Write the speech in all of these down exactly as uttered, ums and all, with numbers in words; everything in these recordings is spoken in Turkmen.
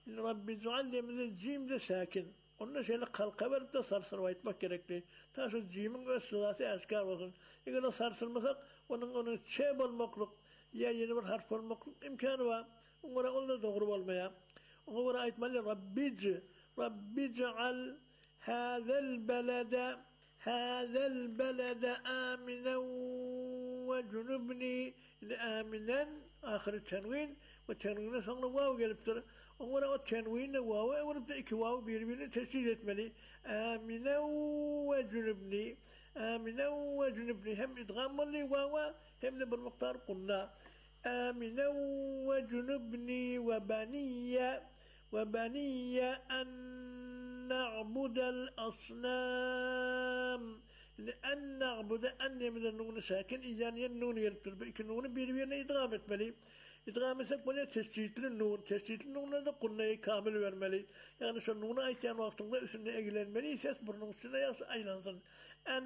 Rabbi cealni min الجيم ده ساكن onun şeyle kalkaver de sarsılmaytmak gerekli. Ta şu cimin öz sırası aşkar olsun. Eğer sarsılmasak onun onun şey olmaklık ya yeni bir harf olmaklık imkanı var. Ona onda doğru olmaya. Ona aytmalı Rabbic Rabbiceal hâzel belede hâzel belede aminen ve cunubni aminen ahir tenvin ve tenvine sonra vav geliptir. Ona o tenvinle vav'ı evrenip de iki vav birbirini teşkil etmeli. Aminen ve cunubni aminen ve cunubni hem idgamlı vav'a hem de bir miktar kunna. Aminen ve cunubni ve baniye ve baniye en na'budel asnam. Yani en na'bude en yemeden nunu sakin icaniyen nunu geliptir. Bu iki nunu birbirine idgam etmeli. İdgam etsek böyle tescitli nun, tescitli nunla da kunnayı kamil vermeli. Yani şu nunu ayten vaktinde üstünde egilenmeli, ses burnun üstüne yasa aylansın. En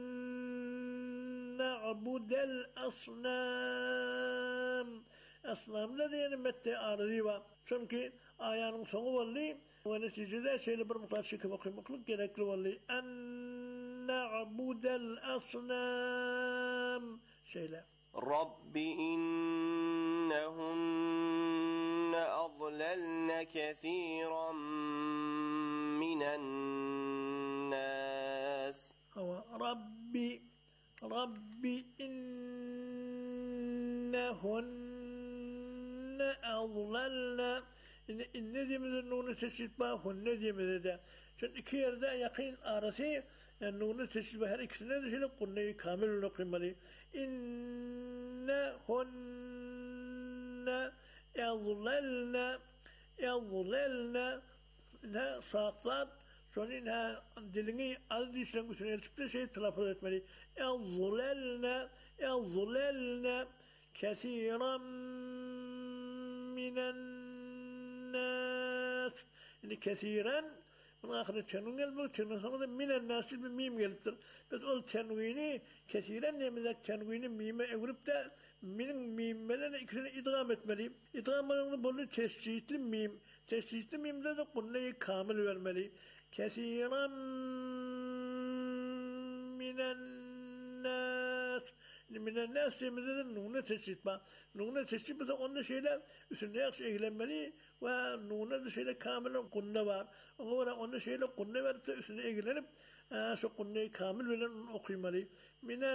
na'budel asnam. Asnamda diyelim mette arızı var. Çünkü ayağının sonu valli ve neticede şeyle bir miktar şıkıp okuymaklık gerekli valli. En na'budel asnam. Şeyle. رب إنهن أضللن كثيرا من الناس هو ربي ربي إنهن أضللن إن ديمد النون تشبه هن ديمد ده شن iki yerde yakın arası yani nunu teşbih her ikisine de şöyle kunneyi kamil okuymalı. İnne hunne yazlelne yazlelne ne saatler sonra dilini az dişten bütün elçikte şey telaffuz etmeli. Yazlelne yazlelne kesiran minen nas yani kesiran bunun ahire tenvin gelmiyor. Tenvin sonunda minen nasil bir mim geliptir. Biz o tenvini kesiren nemizek tenvini mime evrip de minin mimmelerine ikisini idgam etmeliyim. İdgamlarını böyle tescitli mim. Tescitli mimde de kunneyi kamil vermeliyim. Kesiren minen nas. Minen nas demede de nune tescitme. Nune tescitmese onun şeyler üstünde yakşı eğlenmeli ve nune de şeyle kamilen kunne var. Ona onun şeyle kunne verip de üstüne eğlenip şu kunneyi kamil veren okuymalı. Minen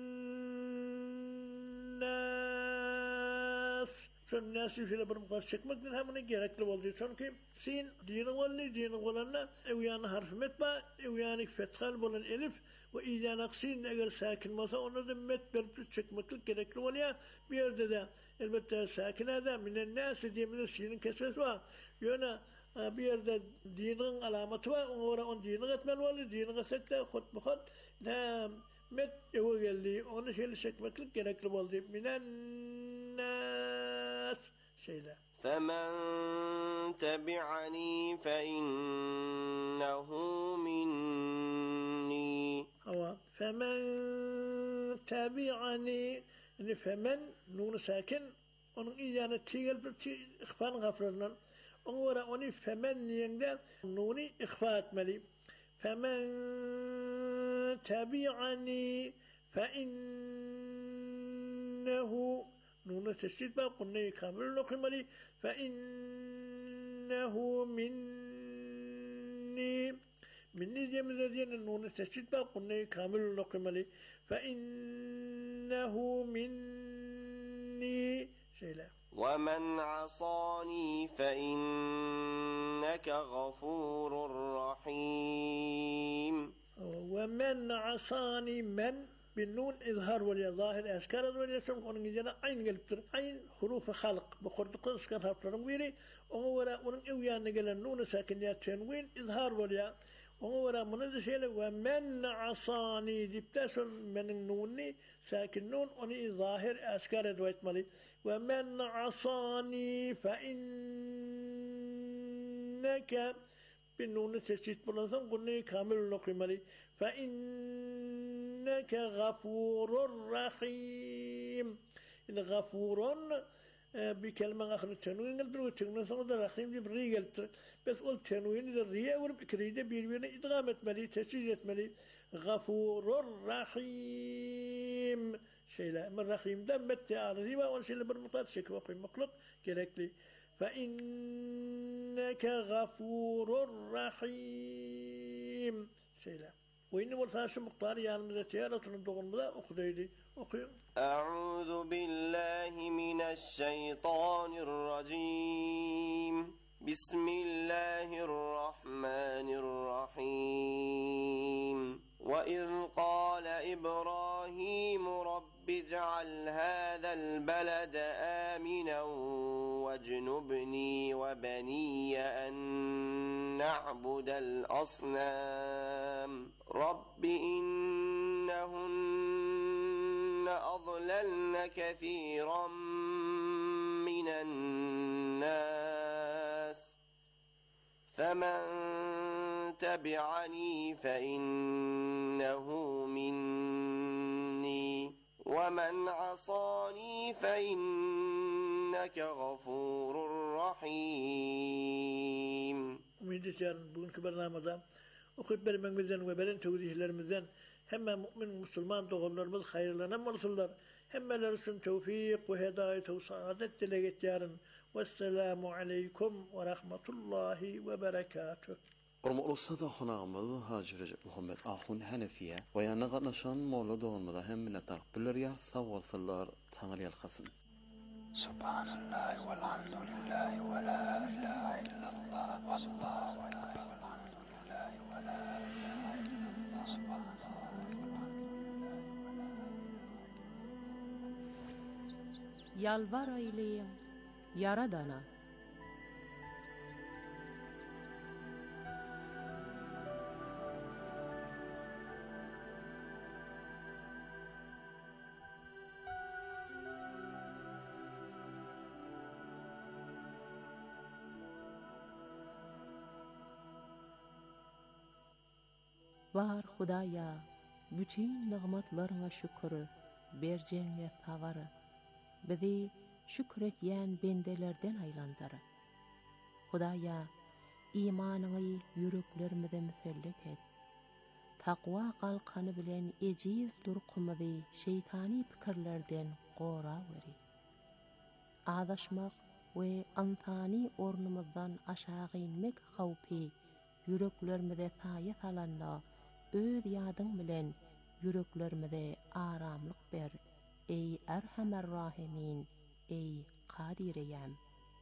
nas. Şu nasi şöyle bir mukaz çekmekten hemen gerekli oldu. Çünkü sin dini valli dini olanla evyanı harfimet ba evyanı fethal bolan elif ve iyanak sin eğer sakin olsa onu da met belirtip çekmeklik gerekli oluyor. Bir yerde de elbette sakine de minen nasi diyeminin sinin kesmesi var. Yöne bir yerde dinin alamatı var. Ona on dini etmeli valli dini kesek de khut bu khut met eve geldi. Onu şöyle çekmeklik gerekli oldu. Minen nas şeyle. فَمَنْ تَبِعَنِي فَإِنَّهُ مِنِّي Hava. فَمَنْ تَبِعَنِي yani femen nunu sakin onun iyana tigel bir ihfan gafrından ona onu femen diyende nunu ihfa etmeli. فَمَنْ تَبِعَنِي فَإِنَّهُ نون تشديد بقى قلنا يكمل نقملي فإنه مني مني دي مزادين نون تشديد بقى قلنا يكمل نقملي فإنه مني شيلا ومن عصاني فإنك غفور رحيم ومن عصاني من بالنون إظهار ولي ظاهر أشكال ولي سمك ونن جنا عين قلبتر عين حروف خلق بخرد قص كان هربترن ويري ومورا ونن إويان نقل النون ساكنيات تنوين إظهار ولي ومورا من شيء ومن عصاني دبتاسل من النون ساكن نون وني ظاهر أشكال دويت مالي ومن عصاني فإنك بالنون تشتيت بلنسان قلنا كامل نقمالي فإنك غفور رحيم إن غفور بكلمة آخر التنوين قلت له تنوين صعود الرحيم دي بري قلت بس قلت تنوين الرياء ورب كريدة بيربينا إدغامت ملي تسجيلة ملي غفور رحيم شيء لا من رحيم دم التعارضي وأول شيء برمطات شكوى في مخلوق كذلك فإنك غفور رحيم شيء لا وإن مرساش مقطار يعني من التيارة ندغن بلا أخذيلي أخير أعوذ بالله من الشيطان الرجيم بسم الله الرحمن الرحيم وإذ قال إبراهيم رب اجعل هذا البلد آمنا واجنبني وبني أن نعبد الأصنام رب إنهن أضللن كثيرا من الناس فمن تبعني فإنه مني ومن عصاني فإنك غفور رحيم ومن دشان بون كبرنامج وخبر من مزن وبرن توجيه للمزن هم مؤمن مسلمان تغلر بالخير لنا مرسلر هم لرسم توفيق وهداية وسعادة لجتيارن والسلام عليكم ورحمة الله وبركاته ورمو الصدا خنامد هاجر محمد آخون حنفية ويانا نشان مولد ونمده هم من الطرق بالرياض صور صلار تغلي الخصن سبحان الله والحمد لله ولا إله إلا الله والله أكبر والحمد لله ولا إله إلا الله سبحان الله Yalvar eyleyin Yaradana. Var Hudaya, bütün nimetlerine şükür, berceğine tavarı. Bizi şükretyen bendelerden aylandır. Hudaya, imanını yüreklerimize müsellet et. Takva kalkanı bilen eciz durqumızı şeytani fikirlerden qora veri. Adaşmak ve antani ornumuzdan aşağı inmek xawpi yüreklerimize sayet alanla öz yadın bilen yüreklerimize aramlık ber. Ey Erhamer Rahimin, ey Kadireyem.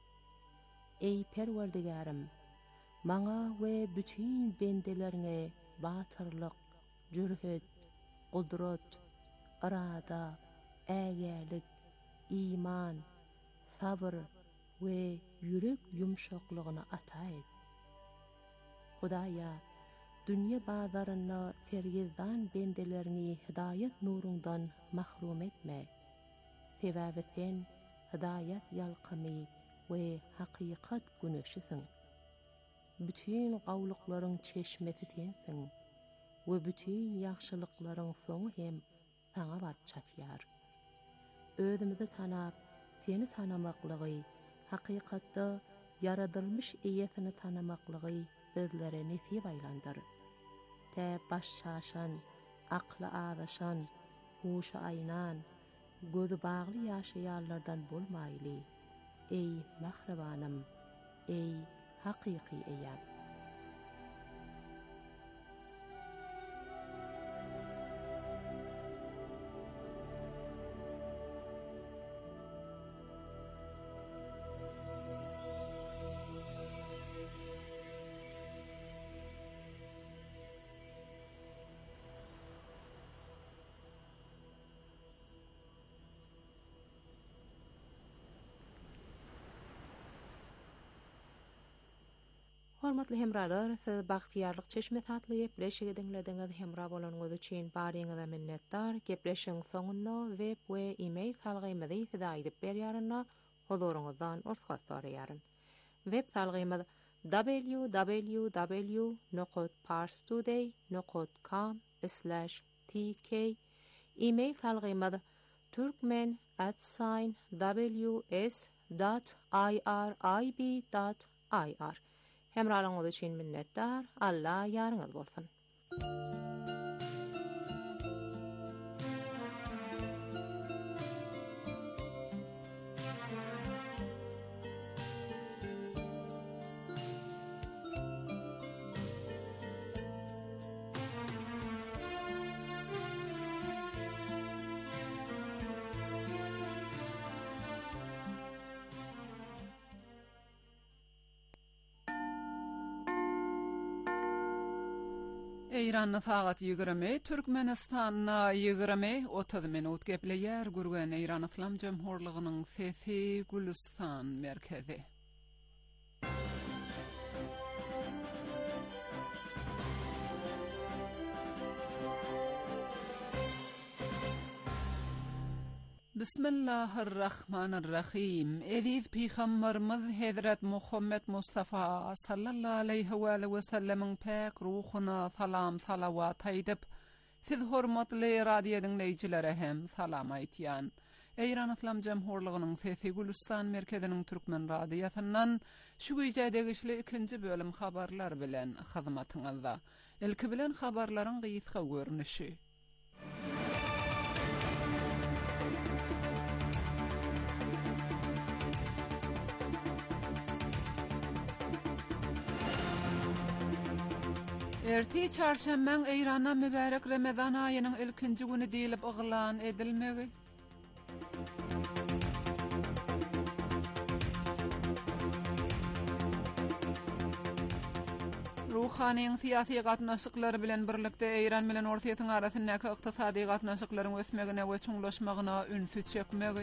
Ey Perverdigarım, bana ve bütün bendelerine batırlık, cürhüt, kudret, irada, ägälik, iman, sabır ve yürek yumşaklığını ata et. Hudaya, dünya bazarına sergizdan bendelerini hidayet nurundan mahrum etme. Sebebi sen hidayet yalqımı ve hakikat güneşisin. Bütün qawlıqların çeşmesi sensin ve bütün yaxşılıkların sonu hem sana barıp çatıyar. Özümüzü tanap, seni tanamaqlığı, hakikatta yaradılmış iyesini tanamaqlığı bizlere nesip aylandır. Te baş şaşan, aklı ağdaşan, huşu aynan, gözü bağlı yaşayarlardan bulmaylı. Ey mahrebanım, ey hakiki eyyam. Hormatly hemralar, siz bagtiyarlyk çeşme tatlyp leşige dinlediňiz hemra bolanyňyz üçin baryňyza minnetdar. Gepleşiň soňunda web we e-mail salgymyzy sida edip berýärynä huzuruňyzdan urfat soraýaryn. Web salgymyz w w w nokta parstoday nokta com slash t k. E-mail salgymyz turkmen at w s dot i r i b dot i r. Hemralığınız için minnettar. Allah yarınız bolsun. İran'na saat yigirmi, Türkmenistan'na yigirmi otuz minut gepleyer gurgen İran İslam Cumhurluğu'nun Sesi Gülistan merkezi. Bismillahirrahmanirrahim. Aziz Peygamberimiz Hazret Muhammed Mustafa sallallahu aleyhi ve sellem'in pek ruhuna salam salavat aydıp, siz hormatly radio dinleyicilere hem salam aytyan. İran İslam Cumhurluğu'nun Sesi Gülistan merkezinin Türkmen radyosundan şu güýjädegi ikinci bölüm habarlar bilen hyzmatyňyzda. Ilki bilen habarlaryň gysga görnüşi. Erti çarşamban İran'a mübarek Ramazan ayının ilkinci günü diýilip ıglan edilmegi. Ruhaniň siyasi gatnaşyklary bilen birlikde İran bilen Ortaýatyň arasyndaky ykdysady gatnaşyklaryň ösmegine we çuňlaşmagyna ünsü çekmegi.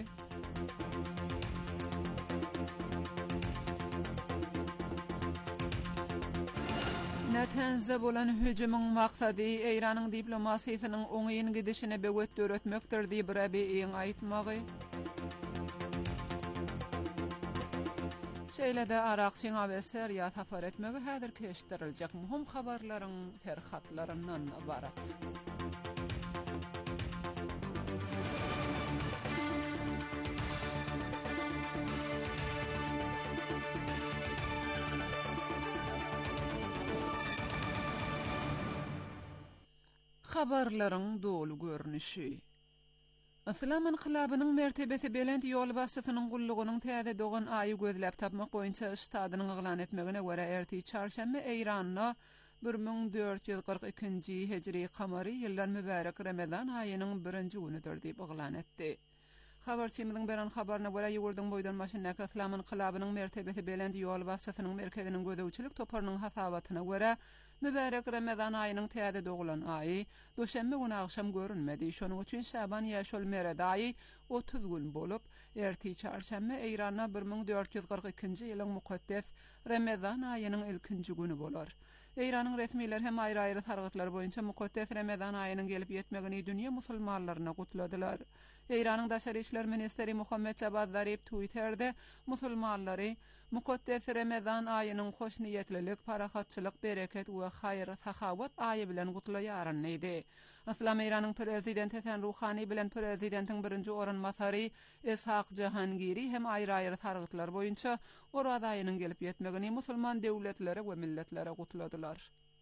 Natanzda bolan hüjümüň maksady İranyň diplomasiýasynyň oňyň gidişine bewet döretmekdir diýip Rabiiň aýtmagy. Şeýle-de Araqçyň haberler ýa tapar etmegi häzir keşdiriljek muhim habarlaryň terhatlaryndan ibarat. Habarlaryň dolu görnüşi. Islam inqilabynyň mertebesi belent ýol başçysynyň gullugynyň täze dogan aýy gözläp tapmak boýunça iştadynyň yglan etmegine görä erti çarşamba Eýranda bir ming dört ýüz kırk ikinji hijri kamary ýyldan mübarek Ramazan aýynyň birinji günüdir diýip yglan etdi. Habarçymyzyň beren habaryna görä ýugurdyň boýdan maşynaka Islam inqilabynyň mertebesi belent ýol başçysynyň merkeziniň gözegçilik toparynyň hasabatyna görä mübarek Ramazan aýynyň täze dogulan aýy doşanbe günü akşam görünmedi. Şonuň üçin Şaban ýaşol meradaýy otuz gün bolup, erti çarşamba Eýranda bir ming dört ýüz kırk ikinji ýylyň mukaddes Ramazan aýynyň ilkinji günü bolar. Eýranyň resmiler hem aýry-aýry targatlar boýunça mukaddes Ramazan aýynyň gelip ýetmegini dünýä musulmanlaryna gutladylar. Eýranyň daşary işler ministeri Muhammed Javad Zarif Twitter'de musulmanlary mukaddes Ramazan aýynyň hoş niýetlilik, parahatçylyk, bereket we haýr, sahawat aýy bilen gutlaýaryn diýdi. Islam Eýranyň prezidenti Hasan Ruhani bilen prezidentiň birinji orunmasary Ishaq Jahangiri hem aýry-aýry targatlar boýunça orada aýynyň gelip ýetmegini musulman döwletlere we milletlere gutladylar.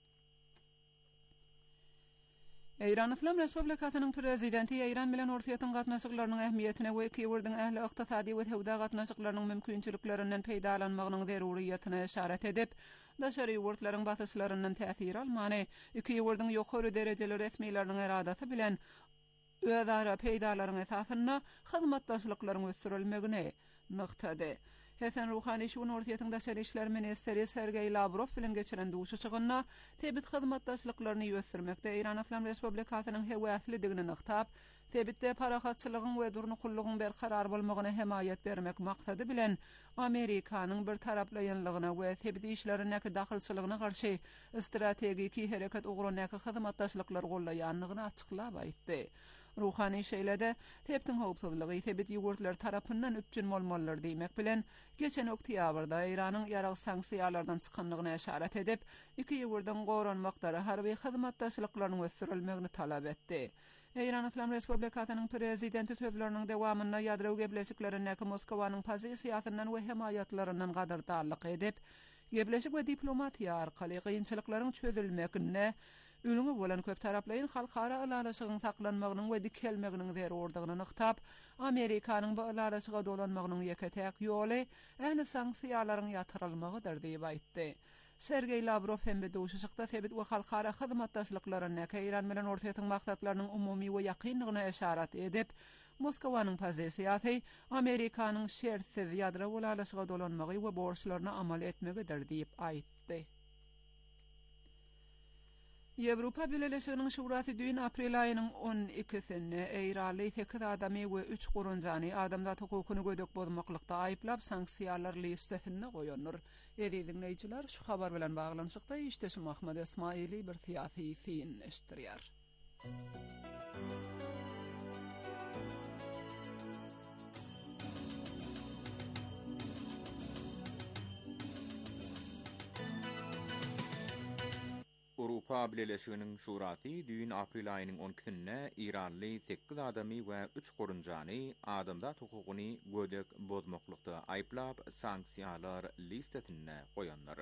Eýran İslam Respublikasynyň prezidenti Eýran bilen Ortaýatyň gatnaşyklarynyň ähmiýetine we iki ýurdyň ähli ykdysady we howda gatnaşyklarynyň mümkinçiliklerinden peýdalanymagynyň zeruriýetine işaret edip, daşary ýurtlaryň batyşlaryndan täsir almany, iki ýurdyň ýokary derejeli resmiýetleriniň eradasy bilen özara peýdalaryň esasyna hyzmatdaşlyklaryň ösürilmegine nykdady. Hasan Ruhani şu Ortaýatyň daşary işler ministeri Sergey Lavrov bilen geçiren duşy çygyna tebit hyzmatdaşlyklaryny ýösürmekde Eýran İslam Respublikasynyň hewaslidigini nykdap, tebitde parahatçylygyň we durnukullygyň berkarar bolmagyna hemaýet bermek maksady bilen Amerikanyň bir taraplanýanlygyna we tebit işlerine dahylçylygyna garşy strategiki hereket ugrundaky hyzmatdaşlyklar gollaýanlygyny açyklap aýtdy. Ruhani şeýlede tebitiň howpsuzlygy tebit ýurtlar tarapyndan üpjün bolmalydyr diýmek bilen geçen oktýabrda Eýranyň ýarag sanksiýalardan çykanlygyna işaret edip, iki ýurdyň goranmaklary harby hyzmatdaşlyklaryň ösürilmegini talap etdi. Eýran Islam Respublikasynyň prezidenti sözleriniň dewamynda ýadro gebleşiklerine Moskowanyň pozisiýasyndan we hemayatlaryndan gadardarlyk edip, gebleşik we diplomatiýa arkaly gynçylyklaryň çözülmegine ülüňi bolan köp taraplaryň halkara alaşygyň saklanmagynyň we dikelmeginiň zerurdygyny nyktap, Amerikanyň bu alaşyga dolanmagynyň ýeketäk ýoly ähli sanksiýalaryň ýatyrylmagydyr diýip aýtdy. Sergey Lavrov hem de duşuşykda sebit we halkara hyzmatdaşlyklaryna Eýran bilen ortaýan maksatlarynyň umumy we ýakynlygyna eşarat edip, Moskowanyň pozisiýasy Amerikanyň şertsiz ýadro ulaşyga dolanmagy we borçlaryny amal etmegidir diýip aýtdy. Ýewropa Birleşiginiň Şurasy düýün aprel aýynyň on ikisinde Eýraly sekiz adamy we üç gurunjany adamzat hukukyny gödek bozmaklykda aýyplap sanksiýalar listesine goýanlar. Edi dinleýijiler, şu habar bilen baglanyşykda işdeşim Ahmed Esmaili bir fiýasy fiýin eşdirýär. Awropa Birleşiginiň Şurasy düýün aprel aýynyň on ikisinde Iranly sekiz adamy we üç gurunjany adamzat hukukyny gödek bozmaklykda aýyplap sanksiýalar listesine goýanlar.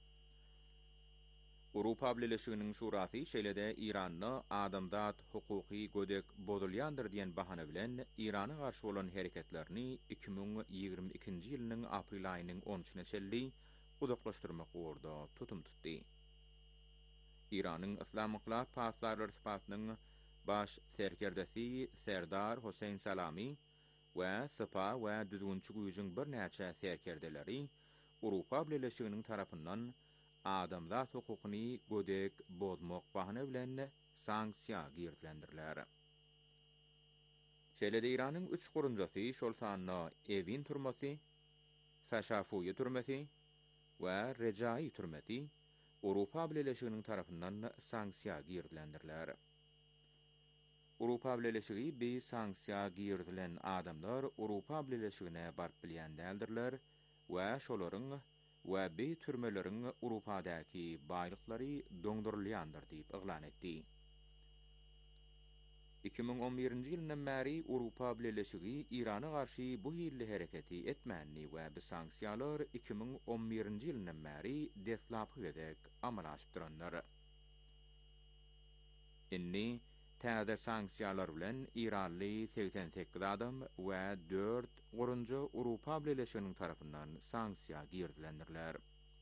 Awropa Birleşiginiň Şurasy şeýlede Iranyny adamzat hukuky gödek bozulýandyr diýen bahana bilen Irana garşy bolan hereketlerini iki bin ýygrimi ikinji ýylynyň aprel aýynyň on üçine şelli uzaklaşdyrmak uğurda tutum tutdy. İran'ın İslam Inkılap Paslarlar Sıfatynyň baş serkerdesi Serdar Hüseyin Salami we Sıpa we düzgünçi güýjüň bir näçe serkerdeleri Awropa Birleşiginiň tarapyndan adamzat hukukyny gödek bozmak bahane bilen sanksiýa girdilendirler. Şeýlede İranyň üç gurunjasy şol sanna Evin türmesi, Faşafuy türmesi we Rejaý türmesi Awropa Birleşiginiň tarapyndan sanksiýa girdilendirler. Awropa Birleşigi bi sanksiýa girdilen adamlar Awropa Birleşigine barp bilýän däldirler we şolaryň we bi türmeleriň Awropadäki baýlyklary doňdurulýandyr diýip eglan etdi. iki bin on birinji ýyldan bäri Awropa Birleşigi Irana garşy bu ýylly hereketi etmänli we bu sanksiýalar iki bin on birinji ýyldan bäri deslapy edek amal aşyp duranlar. Inni täze sanksiýalar bilen Iranly seksen sekiz adam we dört gurunja Awropa Birleşiginiň tarapyndan sanksiýa girdilendirler.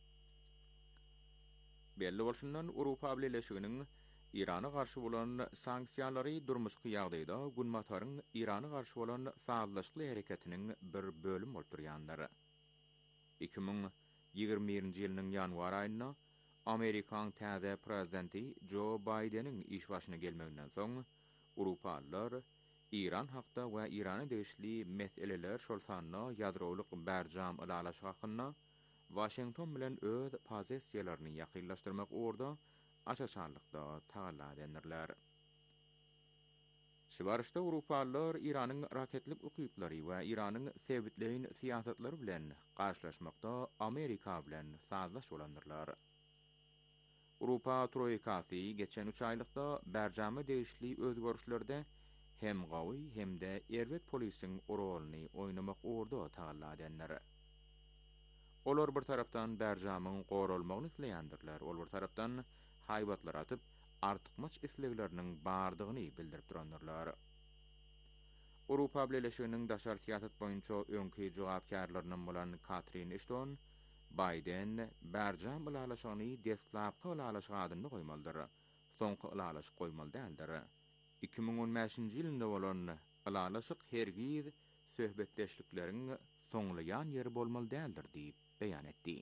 Belli bolşundan Awropa Birleşiginiň İrana garşy bolan sanksiýalary durmuşky ýagdaýda günmataryň Irana garşy bolan faýallaşykly hereketiniň bir bölüm bolup durýanlar. iki bin ýygrimi birinji ýylynyň ýanwar aýynda Amerikan täze prezidenti Joe Biden'in iş başyna gelmeginden soň Awropalylar İran hakda we Irana degişli meseleler şol sanna ýadrolyk berjam ulaşyk hakynda Washington bilen öz pozisiýalaryny ýakynlaşdyrmak uğurda açaçanlykda tagalla edenler. Şibarışda Awropalylar Iranyň raketlik ukyplary we Iranyň sebitleýin siýasatlary bilen garşylaşmakda Amerika bilen sazlaş bolandylar. Awropa troýkasy geçen üç aýlykda berjamy degişli özgörüşlerde hem gawy hem de erwet polisiň roluny oýnamak uğurda tagalla edenler. Olar bir tarapdan berjamyň goralmagyny isleýändirler, ol bir tarapdan haybatlar atıp artykmaç islegleriniň bardygyny bildirip duranlar. Awropa Birleşiginiň daşar siýasat boýunça öňki jogapkarlarynyň bolan Catherine Ashton, Biden berjam ulaşygyny deslapky ulaşyk adyny goýmaldyr. Soňky ulaşyk goýmaly däldir. iki bin on beşinji ýylynda bolan ulaşyk hergiz söhbetdeşlikleriň soňlaýan ýeri bolmaly däldir diýip beýan etdi.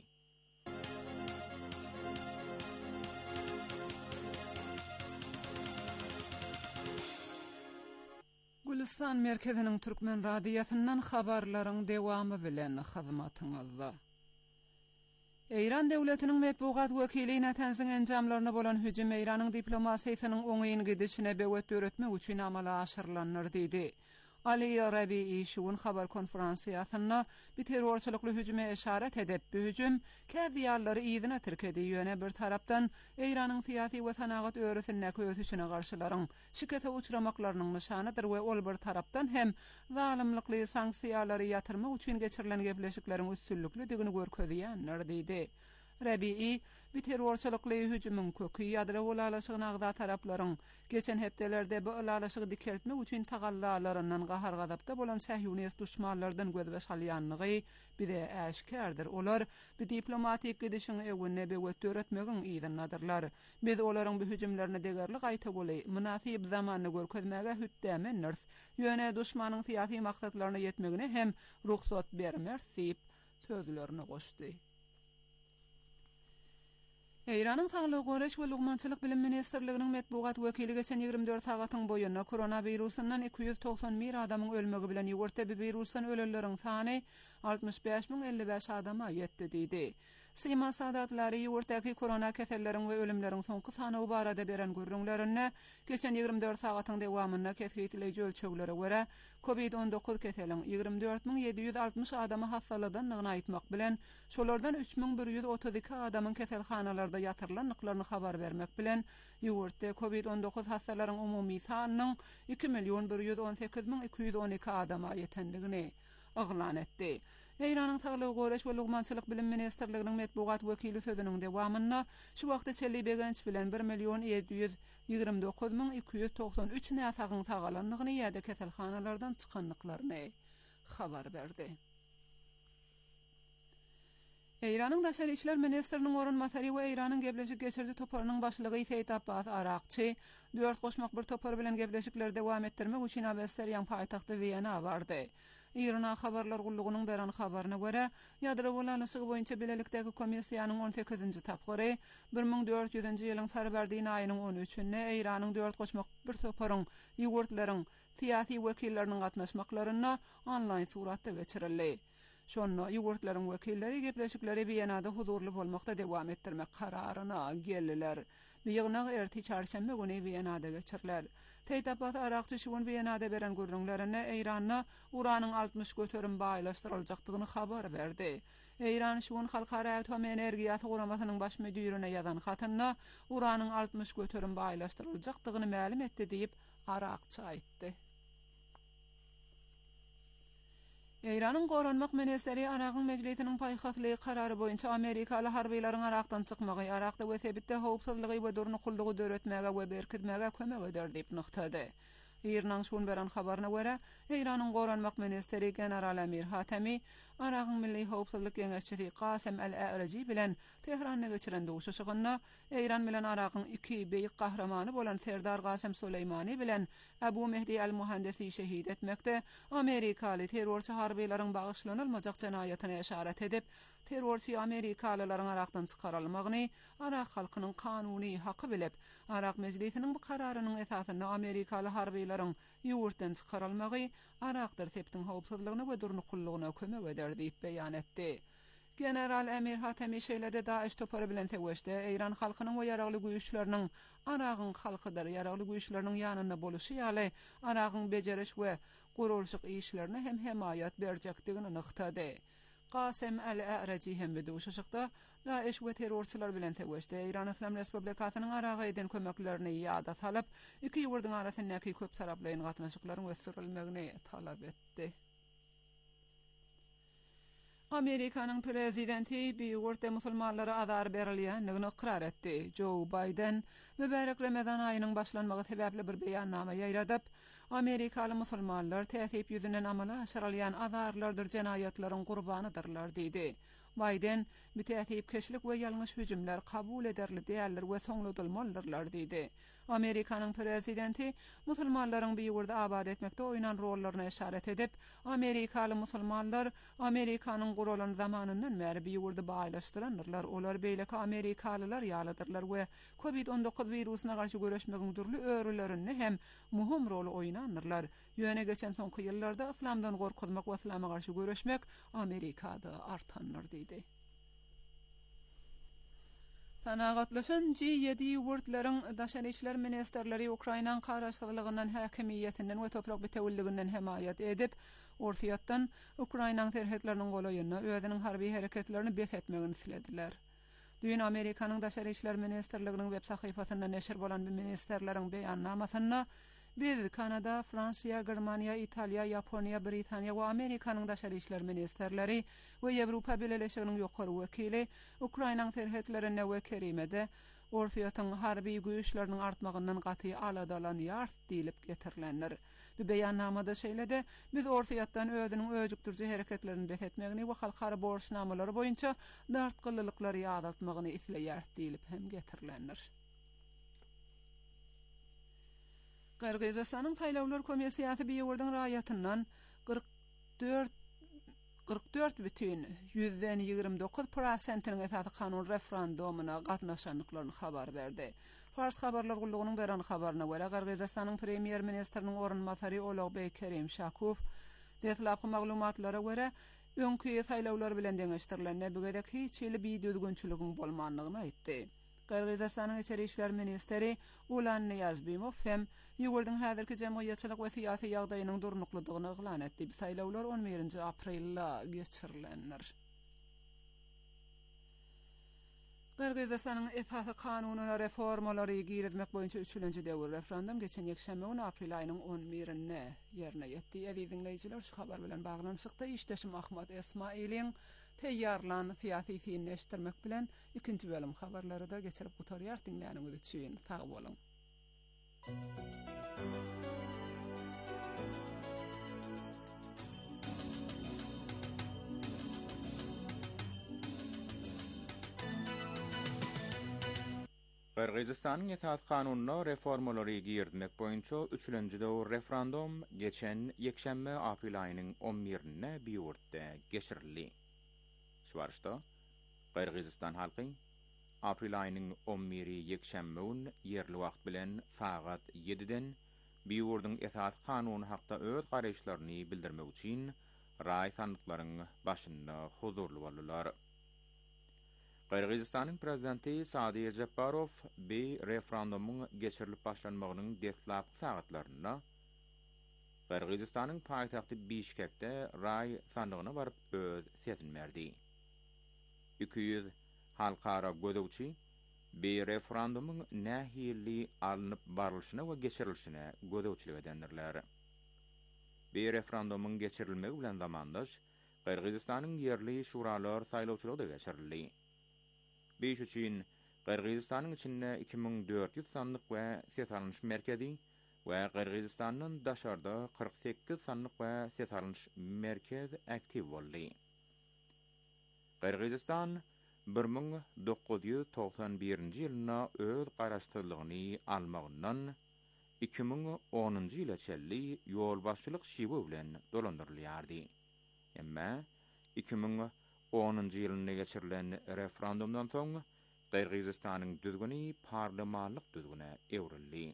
Gülistan merkeziniň Türkmen radiýasyndan habarlaryň dewamy bilen hyzmatyňyzda. Eýran döwletiniň medpugat wekili Natansyň enjamlaryna bolan hüjüm Eýranyň diplomasiýasynyň oňyň gidişine bewet öretmek üçin amala aşyrylanýar diýdi. Ali Rabi'i şuun haber konferansiyasında bir terörçülüklü hücüme işaret edip bu hücum kädiyalları iyidine Türkiye'de yöne bir taraftan İran'ın siyasi ve tanagat öğretiline kötüsüne karşıların şikete uçramaklarının nişanıdır ve ol bir taraftan hem zalimlikli sanksiyaları yatırmak için geçirilen gepleşiklerin üstünlüklü digini görkezýänler diýdi. Rabi'i bir terörçülükli hücumun kökü ýadra bolalaşygyny agda taraplaryň geçen hepdelerde bu ulalaşygy dikeltmek üçin tagallalaryndan gahar gadapda bolan Sahyunist düşmanlardan gözbe salýanlygy bide äşkärdir. Olar bir diplomatik gidişiň ewine bewet öğretmegiň ýydanadyrlar. Biz olaryň bu hüjümlerini degerlik aýta boly, münasip zamany görkezmäge hütdämenler. Ýöne düşmanyň syýasy maksatlaryna ýetmegine hem ruhsat bermer diýip sözlerini goşdy. İran'ın Sağlık Goreş we Lugmançylyk Bilim Ministrliginiň metbuat wekili geçen ýygrimi dört sagatyň boýundan koronawirusundan iki yüz doksan bir adamyň ölmegi bilen ýogurtda bu wirusdan ölenleriň sany altmış beş bin elli beş adama ýetdi diýdi. Sima sadatlary ýurtdaky korona keselleriň we ölümleriň soňky sany barada beren görüňlerine geçen ýygrimi dört sagatyň dowamynda kesgiýetilen ölçeglere görä covid on dokuz keseliň ýygrimi dört bin ýedi yüz altmış adamy hastalygyny aýtmak bilen şolardan üç bin bir yüz otuz iki adamyň keselhanalarda ýatyrlanlyklaryny habar bermek bilen ýurtda covid on dokuz hastalaryň umumy sanynyň iki milyon bir yüz on sekiz bin iki yüz on iki adama ýetendigini aglan etdi. İran'ın Sağlyk Goreş we Lugmançylyk Bilim Ministrliginiň metbuat wekili sözüniň dowamynda şu wagtda çelli begenç bilen bir milyon yedi yüz ýygrimi dokuz bin iki yüz doksan üç näsagyň tagalanlygyny ýa-da keselhanalardan çykanlyklaryny habar berdi. İran'ın Daşary işler ministriniň orunmasary we İran'ın Gebleşik Geçirji toparynyň başlygy Seyit Abbas Arakçy dört goşmak bir topar bilen gebleşikler dowam etdirmek üçin Abesteriýan paýtagty Wiyana bardy. İran habarlar gullugynyň beran habaryna görä, ýadra bolanyşygy boýunça bilelikdäki komissiýanyň on sekizinji tapgary bir min dört yüzünji ýylyň Ferwerdiň aýynyň on üçünde Iranyň dört goşmak bir toparyň ýogurtlaryň syýasy wekilleriniň gatnaşmaklaryna onlaýn suratda geçirildi. Şonno ýogurtlaryň wekilleri gepleşikleri Wiyanada huzurly bolmakda dowam etdirmek kararyna geldiler. Bu ýygyna erti çarşamba güni Wiyanada geçirildi. Teytapat Arakçy şuun Wiyanada beren görüňlerine İran'a uranyň altmış göterim baýlaşdyryljakdygyny habar berdi. İran şuun halkara atom energiýasy guramasynyň baş müdirine ýazan hatynda uranyň altmış göterim baýlaşdyryljakdygyny ma'lum etdi diýip Arakçy aýtdy. İran'ın Goranmak Ministeri Araqın Meclisinin paýhatlygy karary boýunça Amerikaly harbylaryň Araqdan çykmagy, Araqda we sebitde howpsuzlygy we durnukullygy döretmäge we berkitmäge kömek eder diýip nykdady. İran şuun beren habaryna görä, İran'ın Goranmak Ministeri General Amir Hatami Araqın Milli Howpsuzlyk Geňeşçisi Qasem el-A'raji bilen Tehranda geçiren dowuşuşygyna İran bilen Araqın iki beýik gahramany bolan Serdar Qasem Suleymani bilen Abu Mehdi el-Muhandisi şehid etmekde Amerikaly terrorçy harbylaryň bagyşlanylmajak jenaýatyna işaret edip terrorçy Amerikalylaryň Araqdan çykarylmagyny Araq halkynyň kanuny haky bilip Araq meclisiniň bu kararynyň esasynda Amerikaly harbylaryň ýurtdan çykarylmagy Araqdyr septiň howpsuzlygyna we durnukullygyna kömek eder diýip beýan etdi. General Amir Hatami şeýlede Daesh topary bilen teweşde İran halkynyň we ýaragly güýçleriniň Araqyň halkydyr, ýaragly güýçleriniň ýanynda boluşy ýaly Araqyň bejeriş we gurulşyk işlerine hem hemaýat berjekdigini nykdady. Qasem el-A'raji hem de uşuşykda Daesh we terrorçylar bilen teweşde İran Islam Respublikasynyň Araga eden kömeklerini ýada salyp iki ýurduň arasyndaky köp taraplyň gatnaşyklaryň ösdürilmegini talap etdi. Amerikanyň prezidenti bir ýurtda musulmanlara azar berilýändigini ikrar etdi. Joe Biden mübarek Ramazan aýynyň başlanmagy sebäpli bir beýannama ýaýradyp, Amerikaly musulmanlar täsip ýüzünden amala aşyrylýan azarlardyr jenaýatlaryň gurbanydyrlar diýdi. Biden bir täsip keşlik we ýalňyş hüjümler kabul ederli diýerler we soňladylmalydylar diýdi. Amerikanyň prezidenti musulmanlaryň bir ýurda abad etmekde oýnan rollaryna işaret edip, Amerikaly musulmanlar Amerikanyň guralan zamanyndan bäri bir ýurda baýlaşdyrandyrlar. Olar beýleki Amerikalylar ýaladyrlar we covid on dokuz wirusyna garşy göreşmegiň türlü öwrülerini hem muhim rol oýnanyrlar. Ýöne geçen soňky ýyllarda islamdan gorkulmak we islama garşy göreşmek Amerikada artanlar diýdi. Tanaqatlaşan G yedi wurtlaryň daşaryşlar ministerleri Ukrainan garaşdyrlygyndan häkimiyetinden we toprak bitewilliginden hemayat edip, ortaýatdan Ukrainan terhetleriniň golaýyna özüniň harby hereketlerini bef etmegini silediler. Dün Amerikanyň daşaryşlar ministerliginiň web sahypasynda neşir bolan bir ministerleriň beýannamasyna biz Kanada, Fransiya, Germaniya, Italiya, Yaponiya, Britaniya we Amerikanyň daşaryşlar ministerleri we Ýewropa Birleşiginiň ýokary wekili Ukrainan terhetlerine we kerimede ortaýatyň harby güýçleriniň artmagyndan gaty aladalan ýart diýilip getirilenler. Bu beýannamada şeýlede biz ortaýatdan özüniň öjükdirji hereketlerini bef etmegini we halkara borçnamalary boýunça dartgyllyklary ýazatmagyny isleýär diýilip hem getirilenler. Qırgızistanyň Taýlawlar Komissiýasy bir ýurdyň raýatyndan kırk dört kırk dört bütün yüzden ýigirmi dokuz prosentiniň esasy kanun referendumuna gatnaşanlyklaryny habar berdi. Fars habarlar gullugynyň beran habaryna görä Qırgızistanyň premier ministriniň orunmasary Ologbek Kerimşakov detlapy maglumatlara görä öňkü taýlawlar bilen deňeşdirilen bu gedek hiç ýyly bir düzgünçiligiň bolmanlygyny aýtdy. Qırgızistanyň içeri işler ministeri Ulan Niyazbimov hem ýurdyň häzirki jemgyýetçilik we syýasy ýagdaýynyň durnuklydygyny eglan etdi. Saýlawlar on birinji aprelde geçirilenler. Qırgızistanyň esasy kanunyna reformalary girizmek boýunça üçinji döwür referendum geçen ýekşembe on aprel aýynyň on birinde ýerine ýetdi. Ýa-da dinleýijiler şu habar bilen baglanyşykda işdeşim Ahmat Esmailiň teýýarlan syýasy fiýinleşdirmek bilen ikinji bölüm habarlary da geçirip gutarýar dinleýäniňiz üçin sag bolun. Qırgızistanyň esas kanunyna reformalary girizmek boýunça üçinji döwür referendum geçen ýekşembe aprel aýynyň on birinde Biýurtda geçirildi. Şwarşda Qırgızistan halky aprel aýynyň on biri ýekşembe gün ýerli wagt bilen sagat ýediden Biýurdyň esas kanuny hakda öz garaşlaryny bildirmek üçin raý sandyklaryň başynda huzurly boldular. Qırgızistanyň prezidenti Sadir Japarov bir referendumyň geçirilip başlanmagynyň detlapy sagatlaryna Qırgızistanyň paýtagty Bişkekde raý sandygyna baryp öz sesini berdi. iki yüz halkara gödäwçi bir referendumyň nähili alınıp barylşyna we geçirilişine gödäwçilik edenler. Bir referendumyň geçirilmegi bilen zamandaş Qırgızistanyň ýerli şuralar saýlawçylygy da geçirildi. Beş üçin Qırgızistanyň içinde iki bin dört yüz sanlyk we ses alınış merkezi we Qırgızistanyň daşarda kırk sekiz sanlyk we ses alınış merkezi aktiv boldy. Qırgızistan bir bin dokuz yüz toksan birinji ýylyna öz garaşdyrlygyny almagyndan iki bin onunji ýyla çelli ýol başçylyk şiwe bilen dolandyrylýardy. Emma iki bin onunji ýylyna geçirilen referendumdan soň Qırgızistanyň düzgüni parlamanlyk düzgüne ewrildi.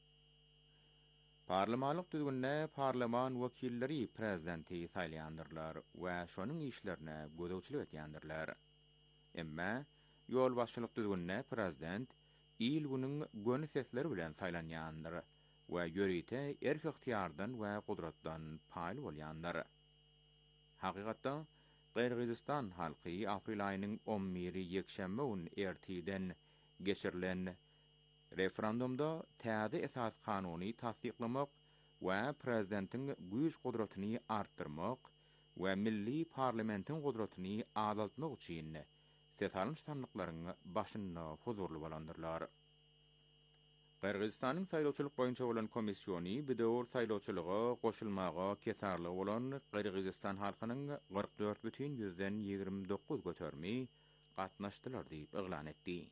Parlamanlyk düzgünde parlaman wekilleri prezidenti saýlandyrlar we şonuň işlerine gödäwçilik etýändirler. Emma ýol başçylyk düzgünde prezident il günüň gönü sesleri bilen saýlanýandyr we ýörite erk ixtiýardan we gudratdan paýl bolýandyr. Hakykatda Qırgızistan halky aprel aýynyň on biri ýekşembe gün ertiden geçirilen referendumda täze esas kanuny tasdiklamak we prezidentiň güýç gudratyny artdyrmak we milli parlamentiň gudratyny azaltmak üçin ses alynç sandyklaryň başynda huzurly bolandyrlar. Qırgızistanyň saýlawçylyk boýunça bolan komissiýony bir döwür saýlawçylyga goşulmaga kesarly bolan Qırgızistan halkynyň kırk dört bütün yüzden ýigirmi dokuz götermi gatnaşdylar diýip eglan etdi.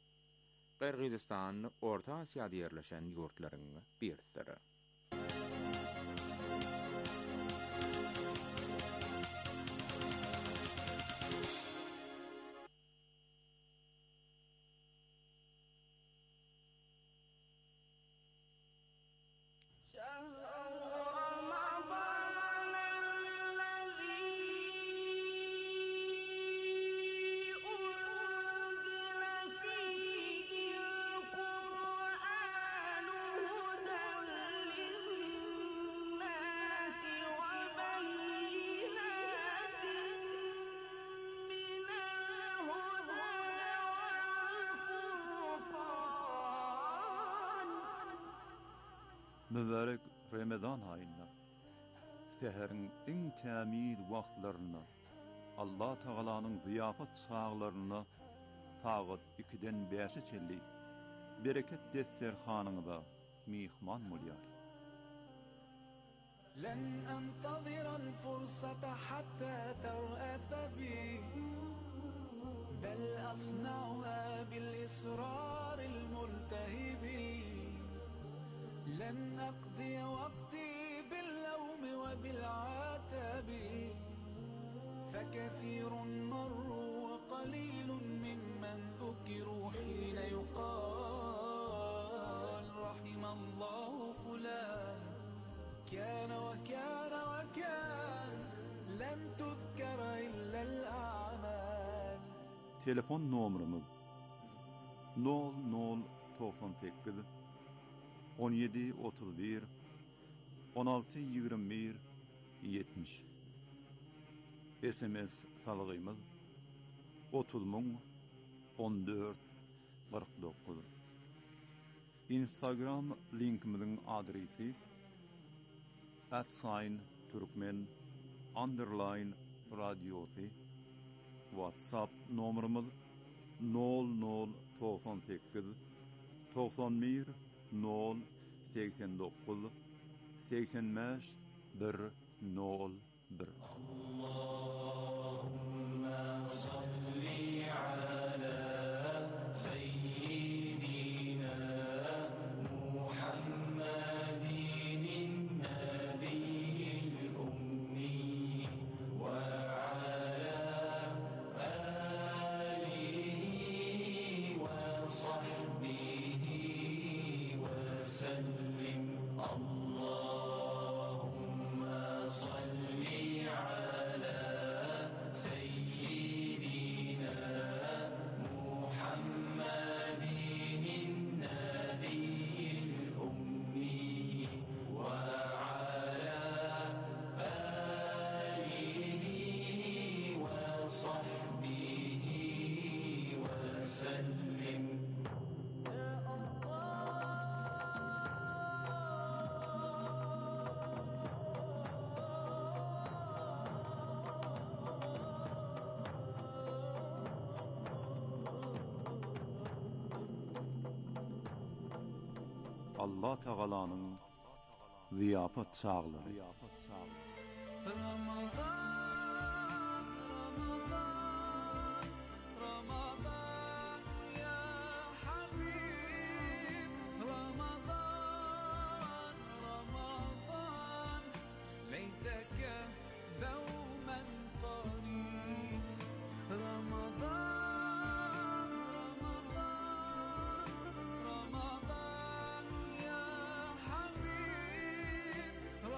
Qırgızistan Orta Asiýada ýerleşen ýurtlaryň birisidir. فيه mübarek Ramazan ayında seherin en tamid wagtlaryna Allah Taala'nın ziyafat çağlarına sagat ikiden beşe çelli bereket desterxanyňyza mihman bolýar. لن أنتظر الفرصة حتى ترأف بي بل أصنعها بالإصرار الملتهب لن أقضي وقتي باللوم وبالعتاب فكثير مروا وقليل ممن ذكروا حين يقال رحم الله فلان كان وكان وكان لن تذكر إلا الأعمال. Telefon numarımız nol nol doksan sekiz on yedi otuz bir on altı yirmi bir yetmiş. S M S salgymyz otuz ming on dört kırk dokuz. Instagram linkimizin adresi at sign Türkmen underline radyosi. WhatsApp numarımız nol nol doksan sekiz doksan bir nol seksen dokuz seksen beş bir nol bir. Allahümme salli ala seyyidina Muhammedin nebiyyil ummi ve Allah Taala'nın ziyafat çağları. Ramazan, Ramazan, Ramazan ya Habib. Ramazan, Ramazan, leyteke devmen qarib. Ramazan, Ramazan, Ramazan ya Habib.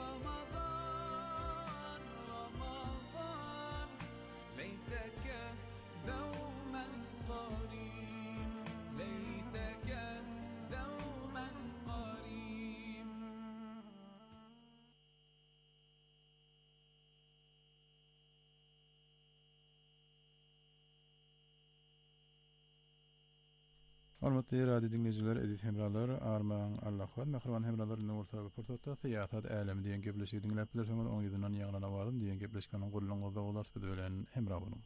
Ramazan, Ramazan, leyteke devmen qarib. Leyteke devmen qarib. Hormatly radio dinleyijiler, edit hemralar, arman Allah'a mehriban hemralar nurta portota siyasat alemi diýen gepleşigi dinläp bilersiňiz, on ýedinden ýaglan awazym diýen gepleşikanyň gurulňyzda bolar bilen hemra bolun.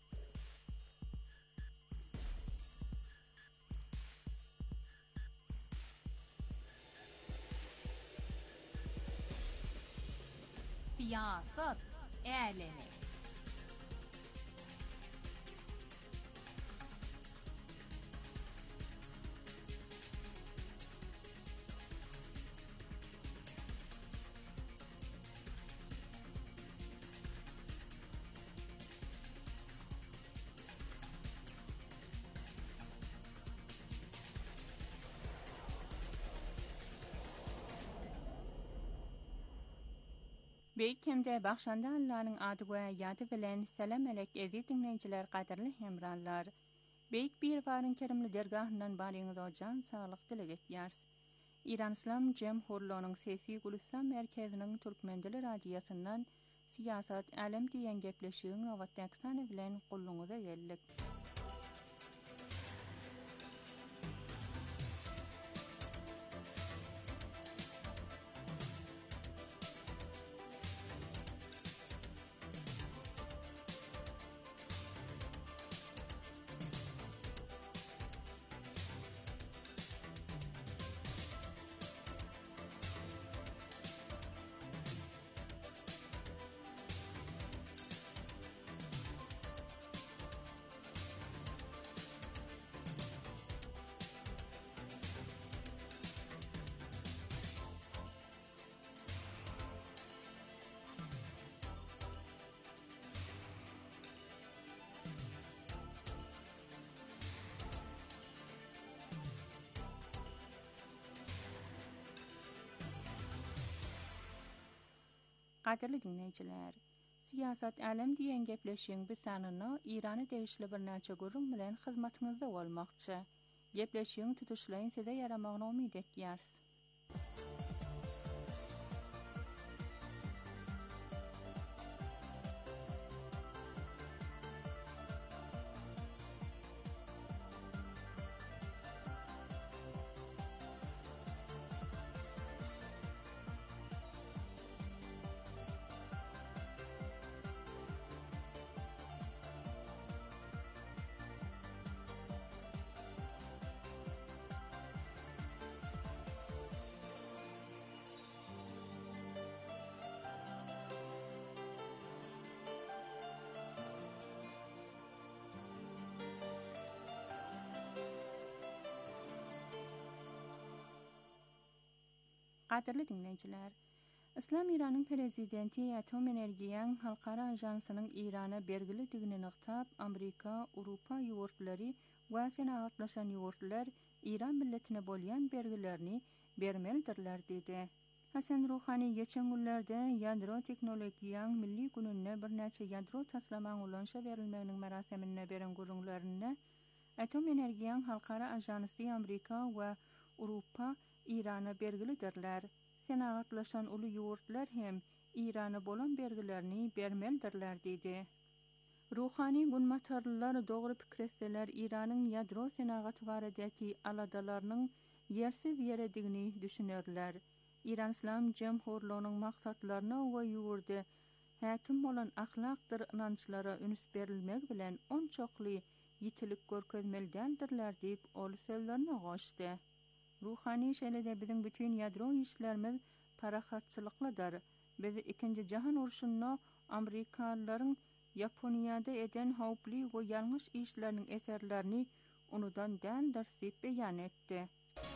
Siyasat alemi. Beýkemde Baxşanda Allah'ın adı we ýady bilen salam alek ezi dinleyijiler, gaderli hemranlar. Beýik bir barın kerimli dergahyndan baryňyza jan saglyk dilek etýärs. İran İslam Jemhurlygynyň Sesi Gulistan merkeziniň Türkmen dili radiosynyň siyasat alem diýen gepleşigiň awatdaksany bilen gulluňyza geldik. Qadirli dinleyiciler, siyasat alem diýen gepleşiň bir sanyny Irany degişli bir näçe gurrun bilen hyzmatyňyzda bolmakçy. Gepleşiň tutuşlaryň size yaramagyna umyt etýärs. Qadirli dinleyiciler, İslam İran'ın prezidenti Atom Energiýaň Halkara Ajansynyň Irana bergilidigini nyktab, Amerika, Awropa ýurtlary we senagatlaşan ýurtlar İran milletine bolýan bergilerini bermeldirler dedi. Hasan Ruhani geçen günlerde ýadro teknologiýaň milli gününe bir näçe ýadro taslamaň ulanşa berilmeginiň merasimine beren gurulmaryna Atom Energiýaň Halkara Ajansy Amerika we Awropa İran'a bergilidirler. Senagatlaşan uly ýurtlar hem İran'a bolan bergilerini bermeldirler dedi. Ruhani günmatarlylar dogry pikirseler İran'yň ýadro senagat baradaky aladalarynyň ýersiz ýeredigini düşünerler. İran İslam Jemhurlygynyň maksatlaryna we ýurda häkim bolan ahlakdyr inançlara üns berilmek bilen on çokly ýitilik görkezmelidirler diýip ol sözlerini goşdy. Ruhani şeýlede biziň bütün ýadro işlerimiz parahatçylyklydyr. Biz ikinji jahan uruşunda Amerikalılaryň Yaponiýada eden howply we ýalňyş işleriniň eserlerini unudan dänder diýip beýan etdi.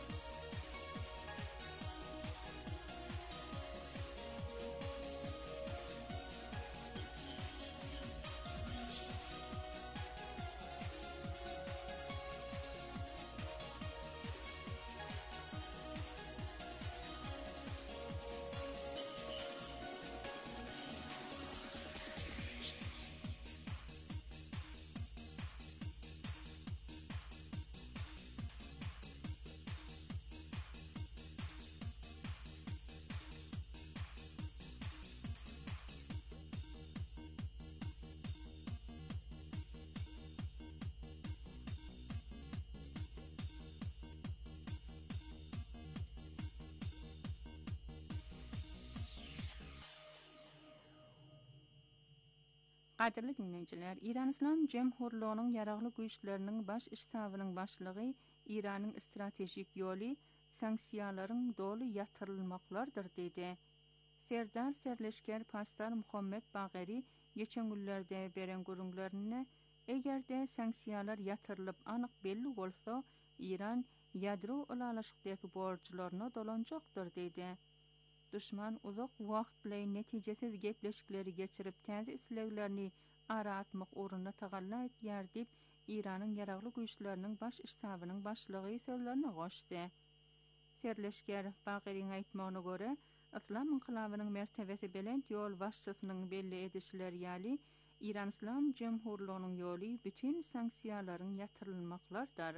Qadirli dinleyiciler, İran İslam Jemhurlygynyň ýaragly güýçleriniň baş iştabynyň başlygy İranyň stratejik ýoly sanksiýalaryň doly ýatyrylmaklardyr dedi. Serdar Serleşker Pastar Muhammed Bageri geçen günlerde beren gurulmaryna egerde sanksiýalar ýatyrylyp anyk belli bolsa, İran ýadro ulalaşykdaky borçlaryna dolanjakdyr dedi. Düşman uzak wagt bilen netijesiz gepleşikleri geçirip täze isleglerini ara atmak uğruna tagalla etýär diýip İranyň ýaragly güýçleriniň baş iştabynyň başlygy sözlerini goşdy. Serleşker Bageriň aýtmagyna görä, İslam inqilabynyň mertebesi belent ýol başçysynyň belli edişleri ýaly İran İslam Jemhurlygynyň ýoly bütün sanksiýalaryň ýatyrylmaklardyr.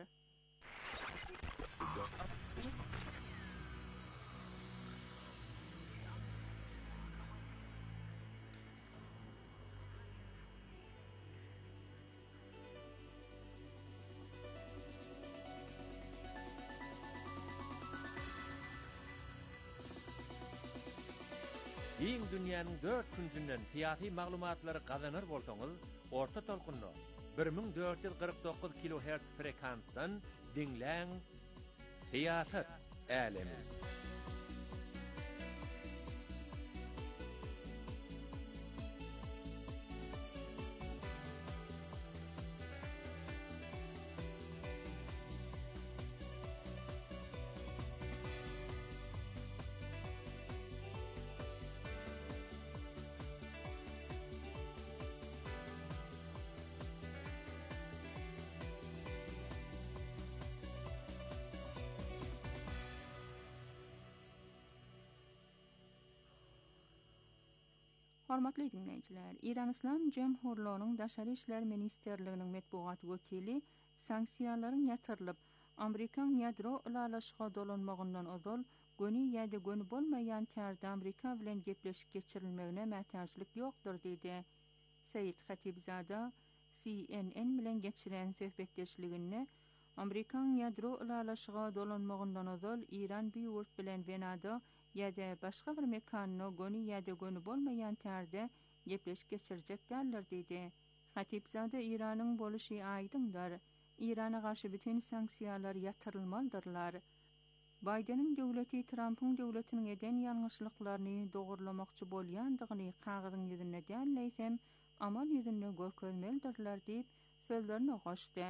Iň dünýäniň dört küncünden fiýaty maglumatlary gazanır bolsaňyz, orta tolkunly bir ming dört ýüz gyrk dokuz kilohertz frekansdan dinläň. Fiýasat älemi. Hormatly dinleyijiler, İran İslam Cemhurluğunyň Daşary işler ministerliginiň medpugat wekili sanksiýalaryň ýatyrylyp, Amerikan ýadro ulalaşyga dolanmagyndan ozal göni ýa-da göni bolmaýan tärde Amerika bilen gepleşip geçirilmegine mätäçlik ýokdur diýdi. Seýid Hatibzada C N N bilen geçiren söhbetdeşliginde Amerikan ýadro ulalaşyga dolanmagyndan ozal İran büýük bilen Wenada ýa-da başga bir mekanyny göni ýa-da göni bolmaýan tärde gepleşip geçirjek däldir diýdi. Hatibzada İranyň boluşy aýdymdyr. İrana garşy bütün sanksiýalar ýatyrylmalydylar. Bidenin döwleti Trumpyň döwletiniň eden ýalňyşlyklaryny dogurlamakçy bolýandygyny kagyzyň ýüzüne dälleýsem, amal ýüzüne görkezmelidirler diýip sözlerini goşdy.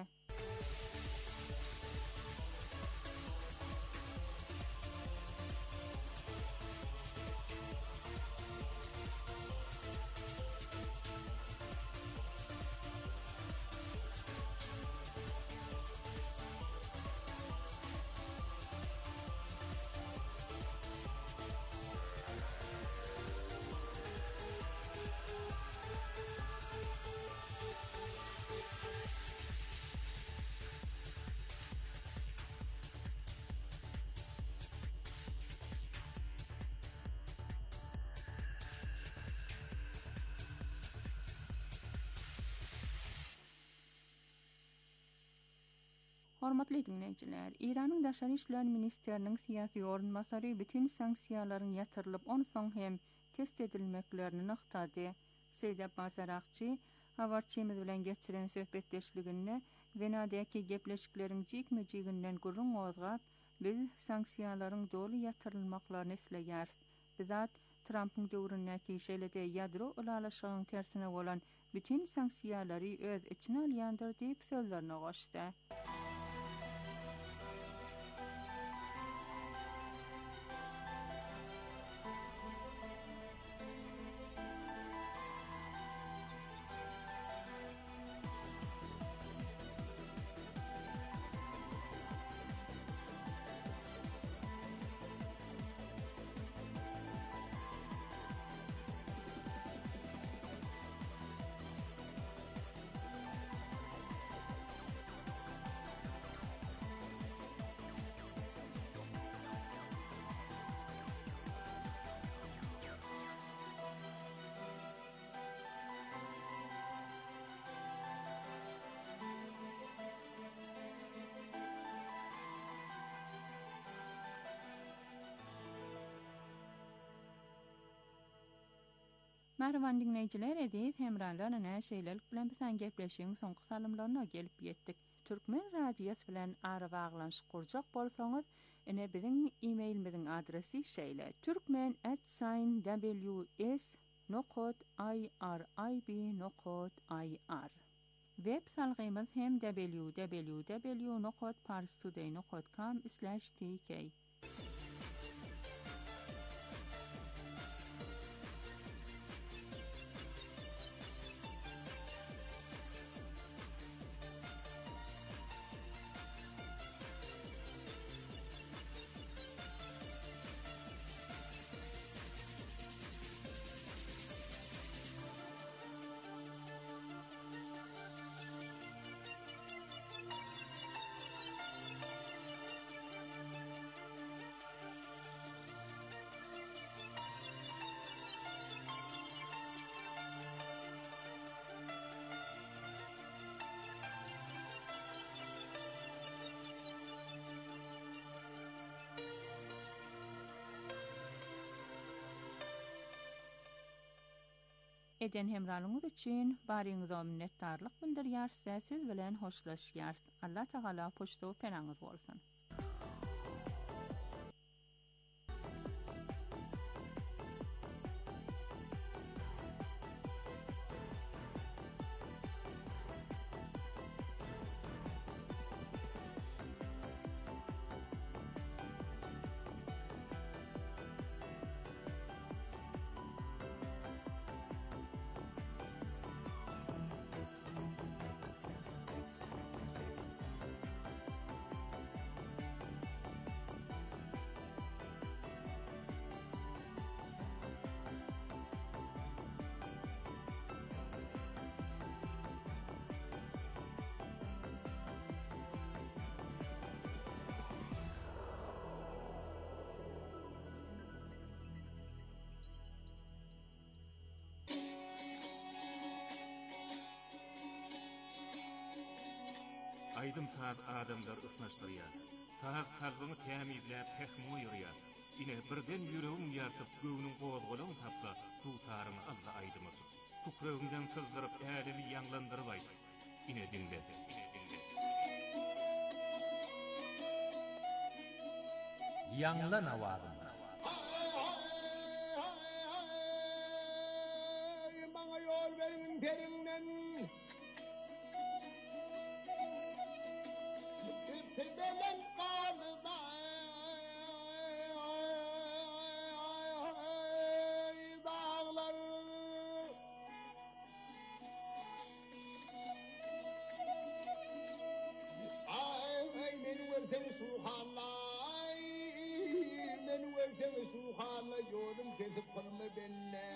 Hormatly dinleyijiler, İranyň Daşary işler ministeriniň siýasy ornmasary bütün sanksiýalaryň ýatyrylyp on soň hem test edilmeklerini naqtady. Seýda Basarakçy habarçymyz bilen geçiren söhbetdeşliginde Wenadaky gepleşikleriň jikmejiginden gurrun ozgap, biz sanksiýalaryň doly ýatyrylmaklaryny isleýäris. Bizat Trumpyň döwründäki şeýlede ýadro ulalaşygyň tersine bolan bütün sanksiýalary öz içine alýandyr diýip sözlerini goşdy. Merhaban dinleyijiler, edip hemralarına näşeýlelik bilen bizen gepleşiň soňky salymlaryna gelip ýetdik. Türkmen radiýasy bilen ara baglanşyk kurjak bolsaňyz, ene biziň e-mailimiziň adresi şeýle: türkmen at w s nokta i r i b nokta i r. Web salgymyz hem w w w nokta parstoday nokta com slash t k. Eden hemralyňyz üçin baryňyza minnetdarlyk bildirýär, siz bilen hoşlaşýar. Allah Taala poşto penaňyz bolsun. aydym saz adamlar ısnaşdyrýar. Saz kalbyny tämizläp pehmoýurýar. Ine birden ýüregim ýartyp göwüniň gozgolagyny tapsa, dutaryny Allah aýdymy. Tukragymdan sızdyryp ädili ýanglandyryp aýt. Ine dinle, ine dinle. Ýanglan awagyn. Bana yol verin perinden. Tebelen kanıda dağlar. Ay men verdim suhanlay, men verdim suhanlay yolum kesip kılma benle.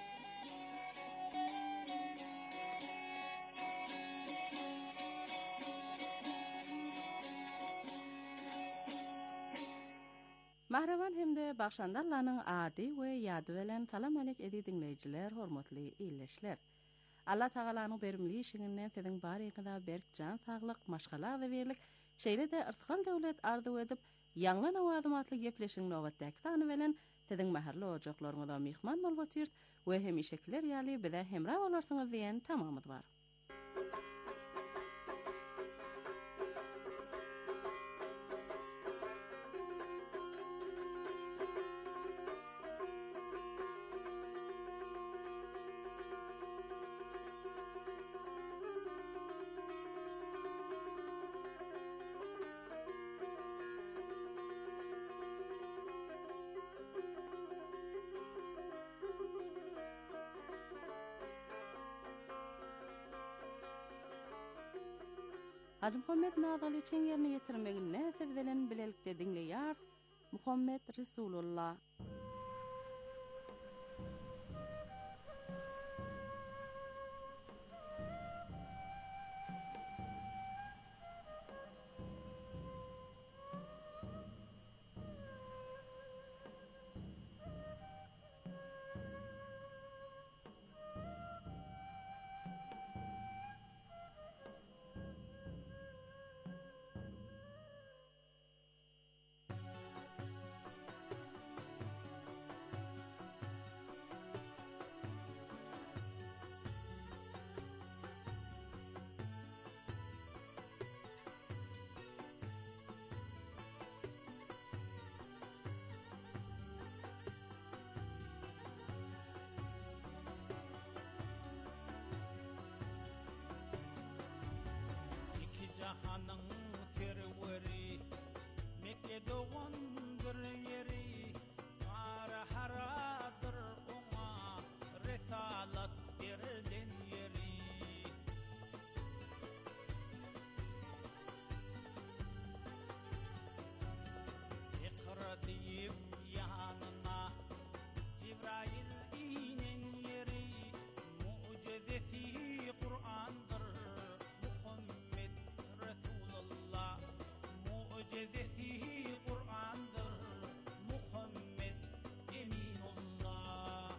Mahravan hemde bakşandarlarının adi ve yadı veren salam alek edi dinleyiciler, hormatly iyleşler. Allah Tağalanın berimli işinden sizin bariyakada berk can sağlık, maşgala ve verlik, şeyle de ırtkal devlet ardu edip, yanlan avadımatlı gepleşin novatdaki tanı veren, sizin maharlı ocaklarına mihman malvatürt ve hemişekiler yali bize hemra olarsınız diyen tamamız var. Hacı Muhammed Nazal için yerine getirmegin näsez bilen bilelikde dinleýär. Muhammed Resulullah. Cahanın serveri Mekke doğandır yeri Ara haradır ona Resalat verilen yeri İkra deyip yanına Cibrail inen yeri Mucizesi Kur'an'dır Mucizesi Kur'an'dır Muhammed Eminullah.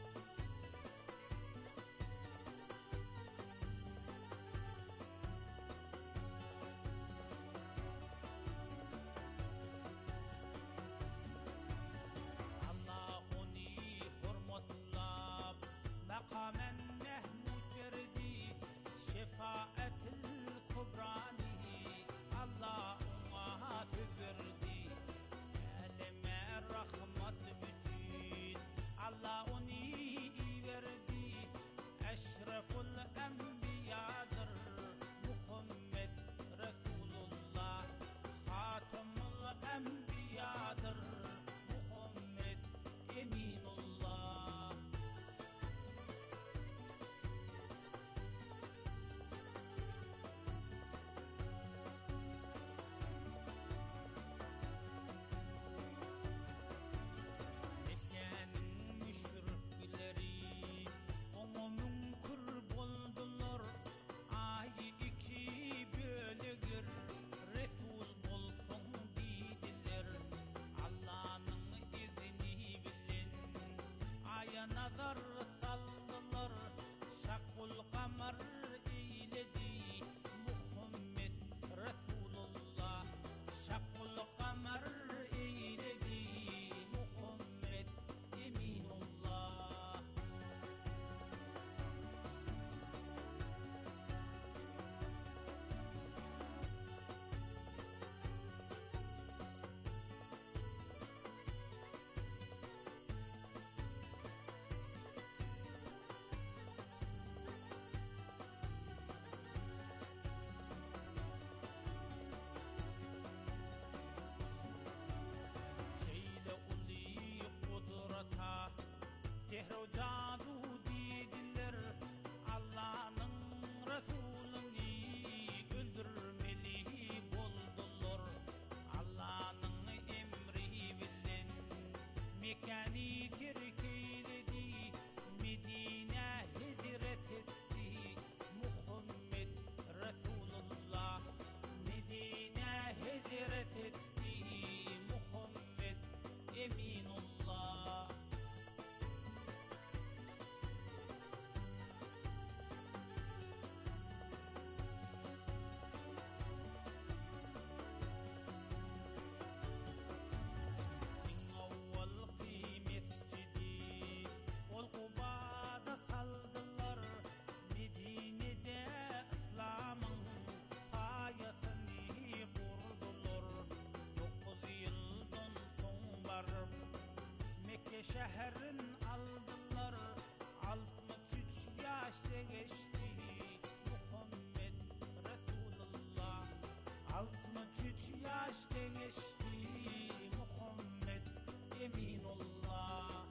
Allah onu hurmatlab makamen Mehmud verdi şefaatil kubrani Allah verdi elime rahmet bütün Allah onu verdi eşreful enbiyadır Muhammed Resulullah hatamul enbiyadır Muhammed Eminullah. Nazar saldılar şakul kamar eyledi Muhammed şehrin aldılar, altmış üç yaşta geçti Muhammed Resulullah. Altmış üç yaşta geçti Muhammed Eminullah.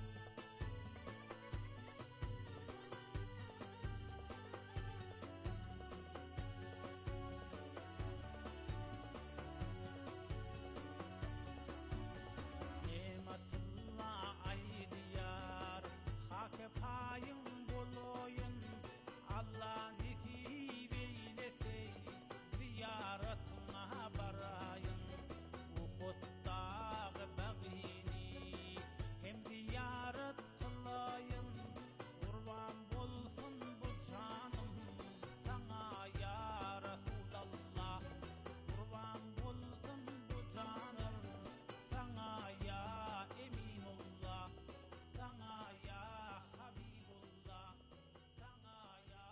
Nematullah aydiyar, hake payın boloyun, Allah nasip eylete, ziyaretine barayın. Uhud'dağı bagini, hem ziyaret kılayın, kurban bolsun bu canım sana ya Resulallah. Kurban bolsun bu canım sana ya Eminullah, sana ya Habibullah, sana ya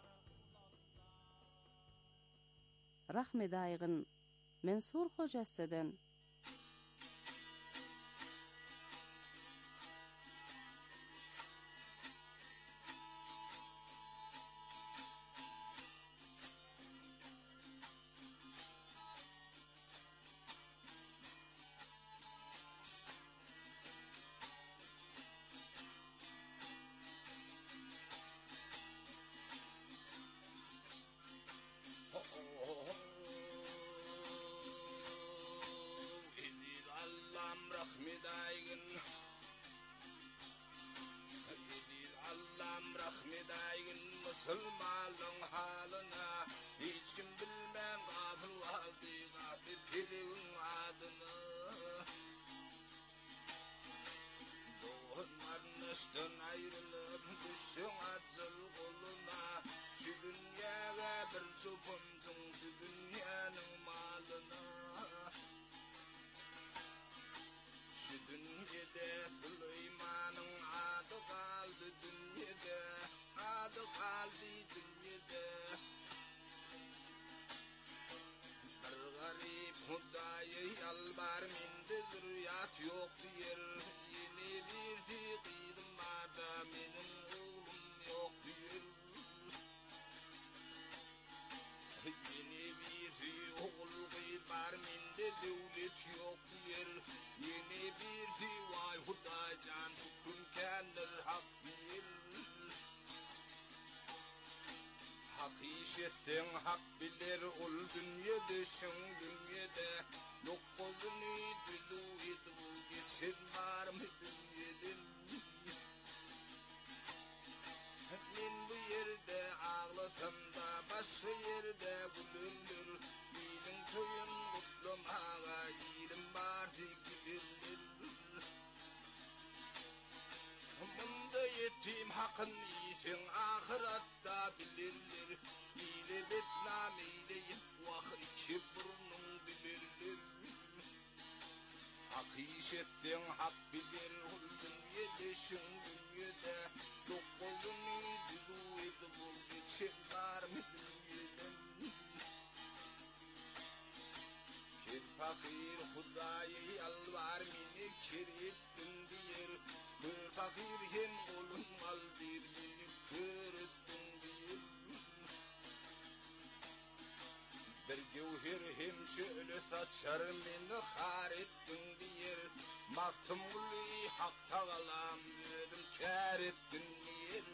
Rahmet aygın Mensur Hocasseden Edil Allah'ım rahmet aygın. Edil Allah'ım rahmet aygın. Müslümanlığın halına hiç kim bilmem gafil kaldı, gafil Pir'in adını. Doğanların üstün ayrılıp düştün acıl koluna. Şu dünyaya bir çupumsun, şu dünyanın malına. Şu dünyada Süleyman'ın adı kaldı dünyada, adı kaldı dünyada. Bir garip Hudayı yalvar mende zürriyat yok diyer. Yeni bir fikirim var da benim oğlum yok diyer. Yeni bir oğul kıyıl var mende devlet yok diyer. Yeni bir vay Huday can şükrün kendir hak bir. Hak işetsen hak bilir ol dünyada şun dünyada. Dokuzunu düdü edip geçen var mı dünyadan? Men bu yerde ağlasam da başka yerde gülünür. Yiğitin toyun kutlamağa yiğitim var gidilir. Bunda yetim hakkın iyisin ahiratta bilirler. İyle betnam ile yitvah iki burnun bilirler. Hak işetsen hak bilir ol dünyada şun dünyada. Dokuzunu düdü edip ol geçen var mı dünyadan? Kir fakir Hudayı yalvar meni kir ettin diyer. Kır fakir hem kolun al der beni kır ettin diyer. Bir gevher hem şöyle saçar meni har ettin diyer. Maktım uli hak tağalam dedim kar ettin diyer.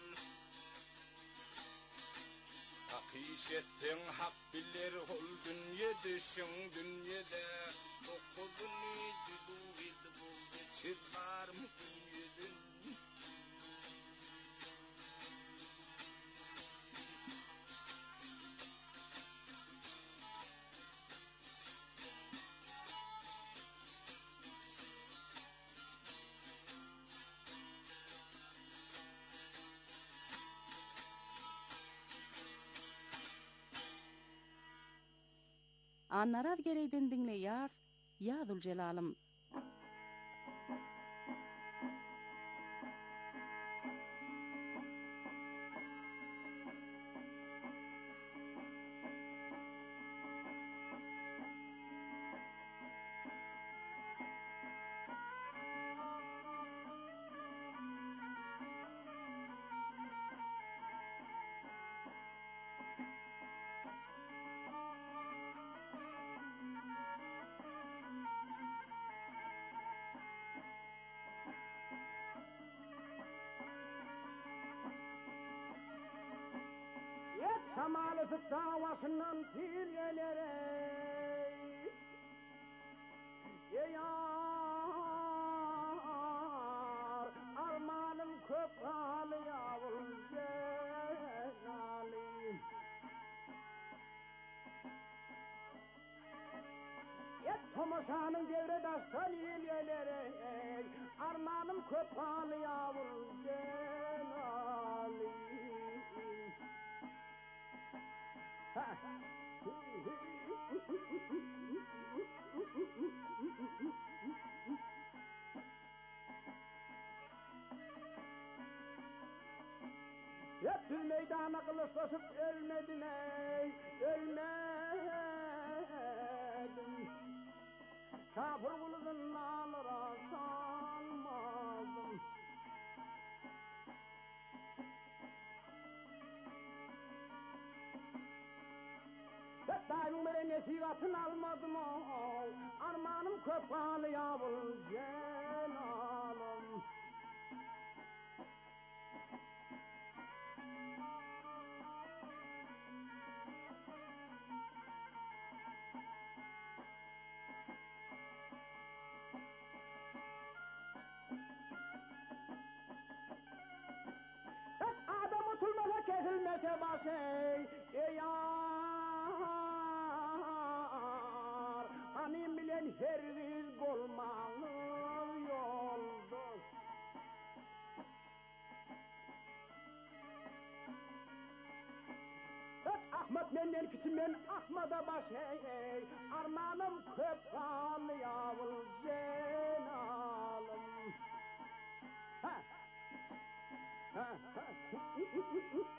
Hak işetsen hak bilir ol dünyada şun dünyada. Dokuzunu düdü edip ol geçer var mı dünyadan? Annaraz gereyden dinle yar, ya Zülcelalım. Samalıtık davasından pirgelere yar armanım köp halı yavrum cenalim Yet Tomaşanın devre daştan ilgelere armanım köp halı yavrum cenalim Hep bir meydana kılıçlaşıp ölmedim ey, ölmedim. Kafir kulunun nallara salmadım. Hep daim beri nesihatın almadım o, armanım köpalı yavrum cenalım. Hep adam oturmasa kesilmese başı, ey yar, hanim bilen herviz bolmalı yoldur. Hep Ahmet menden küçüm ben Ahmet'a baş hey, armanım köpkanlı yavul cenalım. Ha. Ha, ha.